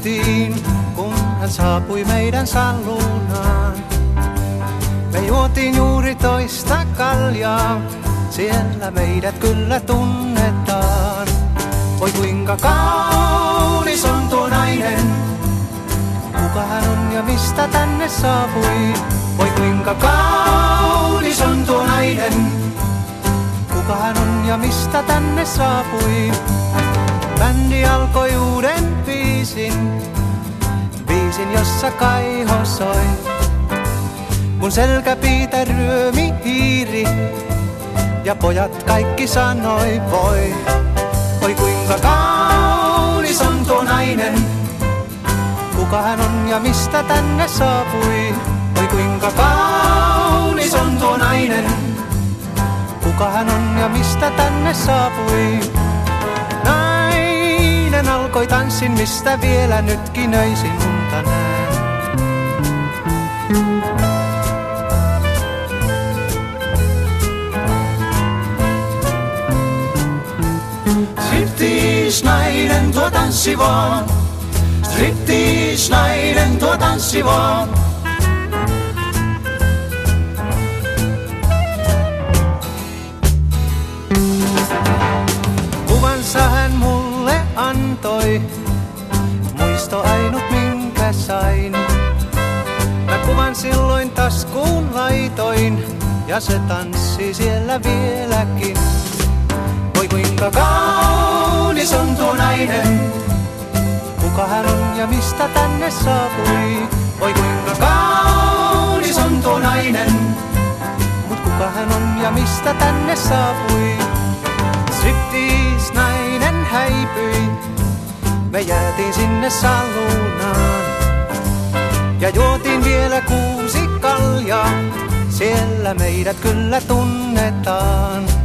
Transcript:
kysyttiin, kun hän saapui meidän salunaan. Me juotiin juuri toista kaljaa, siellä meidät kyllä tunnetaan. Voi kuinka kaunis on tuo nainen, kuka hän on ja mistä tänne saapui. Voi kuinka kaunis on tuo nainen, kuka hän on ja mistä tänne saapui. Bändi alkoi uuden biisin, jossa Kaiho soi. Mun selkäpiitä ryömi hiiri ja pojat kaikki sanoi voi. Oi kuinka kaunis on tuo nainen, kuka hän on ja mistä tänne saapui. Oi kuinka kaunis on tuo nainen, kuka hän on ja mistä tänne saapui. Nainen alkoi tanssin, mistä vielä nytkin öisin unta näen. Striptease-nainen tuo tanssi vaan, striptease-nainen tuo tanssi vaan. Kuvansa hän mulle antoi, muisto ainut minkä sain. Mä kuvan silloin taskuun laitoin ja se tanssi siellä vieläkin. Voi kuinka kaunis on tuo nainen, kuka hän on ja mistä tänne saapui. Voi kuinka kaunis on tuo nainen, mut kuka hän on ja mistä tänne saapui. Striptease-nainen häipyi, me jäätiin sinne salunaan. Ja juotiin vielä 6 kaljaa, siellä meidät kyllä tunnetaan.